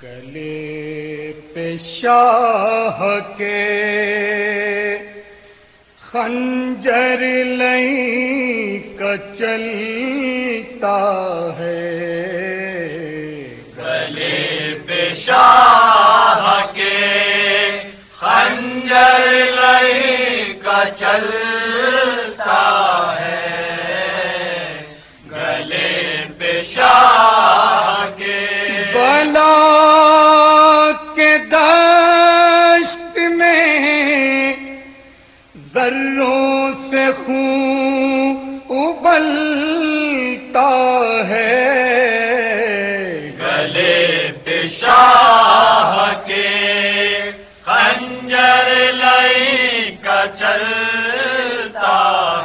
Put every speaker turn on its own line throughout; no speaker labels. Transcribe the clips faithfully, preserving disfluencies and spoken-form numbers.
گلے پہ شاہ کے خنجر لیں کا چلتا ہے،
گلے پہ شاہ کے خنجر لیں کا چلتا ہے، گلے پہ شاہ کے
بلا کے دشت میں ذروں سے خون ابلتا ہے،
گلے پہ شاہ کے خنجر لیں کا چلتا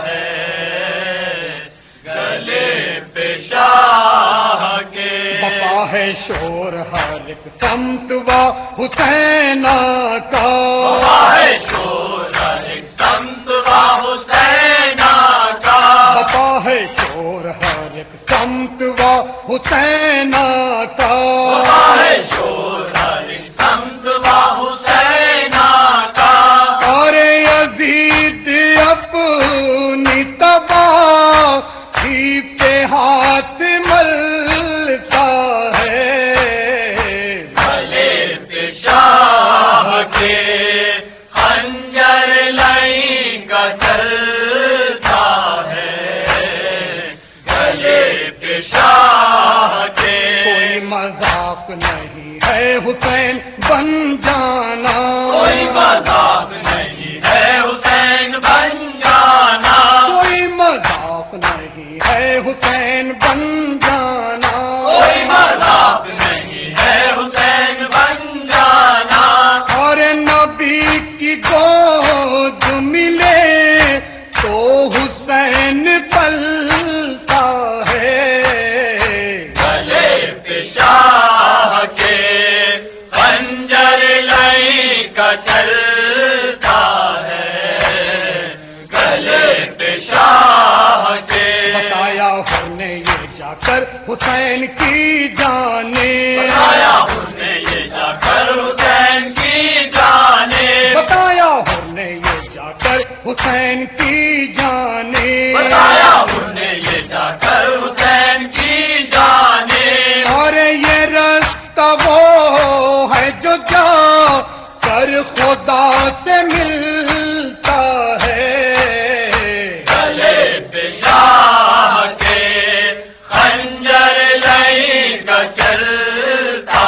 ہے، گلے پہ شاہ کے
بپا ہے شور ہر ایک سمت و حسینہ کا،
بپا ہے شور ہر ایک سمت و حسینہ کا،
بپا ہے شور ہر ایک سمت و حسینہ کا،
بپا ہے شور ہر ایک سمت و حسینہ کا،
اور یزید اپنی تباہی پہ ہاتھ ملتا ہے،
گلے پہ شاہ کے خنجر لیں کا چلتا ہے، گلے پہ شاہ کے
کوئی مذاق نہیں ہے حسین بن جانا،
کوئی مذاق نہیں ہے حسین بن جانا،
کوئی مذاق نہیں ہے حسین بن جانا،
کوئی مذاق نہیں ہے حسین بن جانا،
اور نبی کی گود ملے تو حسین پلتا ہے،
گلے پہ شاہ کے خنجر لیں کا چلتا ہے، گلے پہ شاہ کے
بتایا ہم نے یہ جا کر حسین کی جانے،
بتایا ہم نے یہ جا کر حسین کی جانے،
بتایا ہم نے یہ جا کر حسین کی جانے،
بتایا ہم نے یہ جا کر حسین کی جانے،
اور یہ رستہ وہ ہے جو جا کر خدا سے ملتا ہے،
گلے پہ شاہ کے خنجر لیں کا چلتا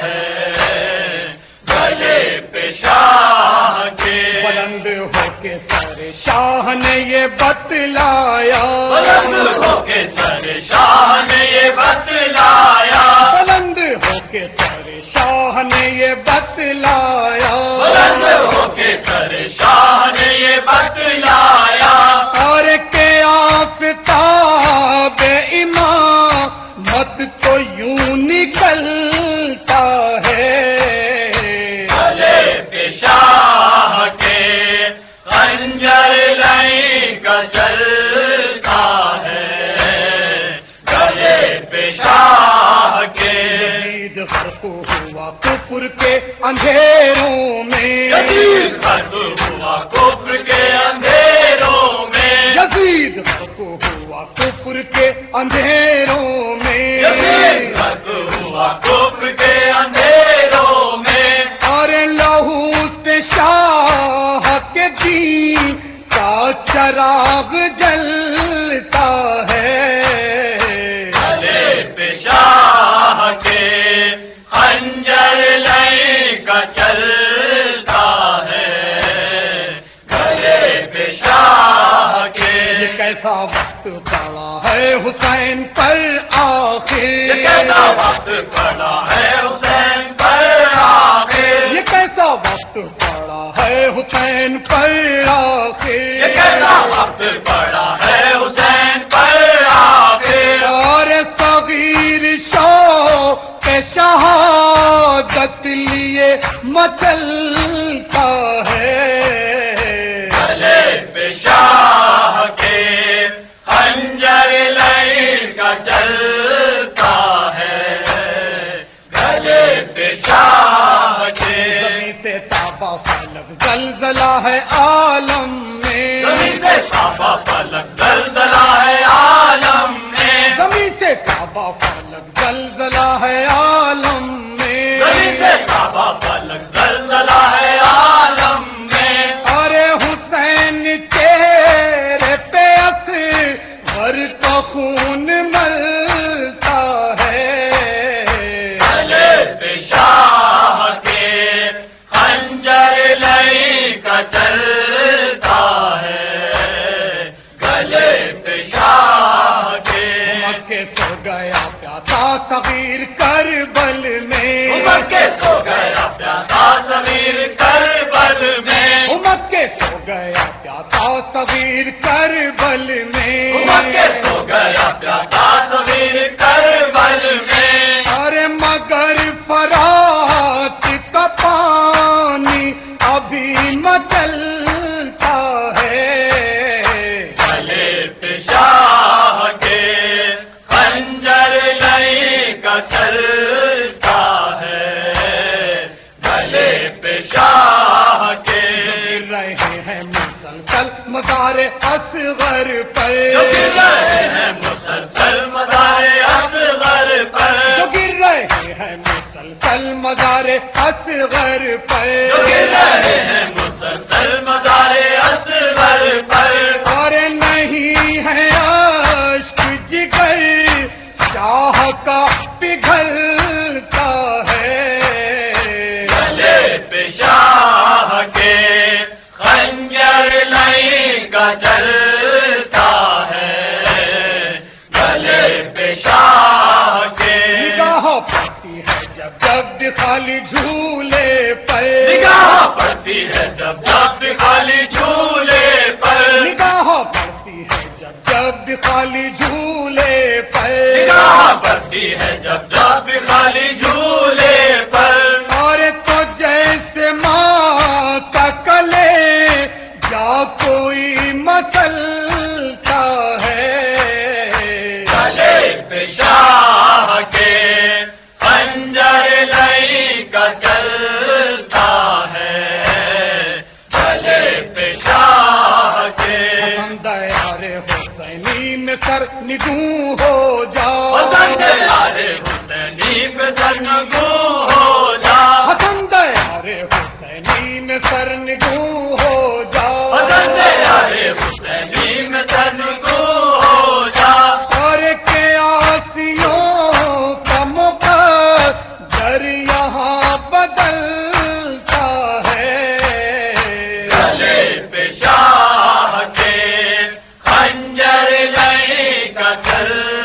ہے، گلے پہ شاہ کے
بلند ہو کے سر شاہ نے یہ بتلایا،
بلند ہو کے سر شاہ نے یہ بتلایا،
بلند ہو کے سر شاہ نے یہ بتلایا،
بلند ہو کے سر شاہ نے یہ بتلایا،
اور کہ آفتاب امامت تو یوں نکلتا ہے،
گلے پہ شاہ کے خنجر لیں کا چلتا ہے، گلے پہ شاہ کے
یزید غرق ہوا کفر کے اندھیروں میں،
یزید غرق ہوا کفر کے اندھیروں میں،
یزید غرق ہوا کفر کے اندھیروں میں،
یزید غرق ہوا کفر کے اندھیروں میں،
اور لہو سے شاہ کے دین کا چراغ جلتا ہے،
گلے پہ شاہ کے خنجر لیں کا چلتا ہے، گلے پہ شاہ کے
یہ کیسا وقت پڑا ہے حسین پر آخر،
یہ کیسا وقت پڑا ہے حسین پر آخر،
یہ کیسا وقت پڑا ہے حسین پر آخر،
یہ کیسا وقت پڑا ہے حسین پر آخر،
اور صغیر شوق شہادت لیے مچلتا ہے،
گلے پہ شاہ کے خنجر لیں کا چلتا ہے، گلے پہ پہ شاہ کے
زمین سے تابا فلک زلزلہ ہے عالم میں
زمین سے تابا فلک زلزلہ ہے عالم میں
زمین سے تابا فلک زلزلہ ہے عالم میں
زمین سے تابا فلک زلزلہ ہے عالم میں
ارے حسین چہرے پہ اصغر کا خون ملتا ہے
گلے پہ شاہ کے خنجر لئی کا چلتا ہے گلے پہ شاہ کے
مکے سو گیا پیاسا صغیر کربل میں
مکے سو گیا پیاسا صغیر کربل میں
مکے سو گیا پیاسا صغیر کربل میں
مکے سو گیا پیاسا صغیر کربل میں
ارے مگر فرات کا پانی ابھی مچلتا ہے
گلے پہ شاہ کے خنجر لئی کا چلتا ہے گلے پہ شاہ کے
گر رہے ہیں مسلسل مزار اصغر پر
جو گر رہے ہیں مسلسل مزار اصغر پر
جو گر رہے ہیں مسلسل مزار اصغر پر
جو گر رہے ہیں مسلسل مزار اصغر پر
اور نہیں ہے اشک جگر شاہ کا پگھلتا ہے
گلے پہ شاہ کے خنجر لئی کا چلتا ہے گلے پہ شاہ کے
نگاہ پڑتی ہے جب جب خالی جھولے پر
نگاہ پڑتی ہے جب جب خالی جھولے پر
نگاہ پڑتی ہے جب جب خالی جھولے پر
نگاہ پڑتی ہے جب جب خالی جھولے پر
اور تو جیسے ماں کا کلے یا کوئی مسلتا ہے
گلے پہ شاہ کے خنجر لئی کا چلتا ہے گلے پہ شاہ کے
پسند یار حسینی میں سر نگوں ہو جا
پسند یار حسینی پہ سرنگو ہو جا
پسند یار حسینی میں سر نگوں ہو جا
پسند یار حسینی میں سرنگو ہو جا
اور کے آسیوں کا مقدر یہاں بدلتا ہے
گلے پہ شاہ کے خنجر لئی کا چل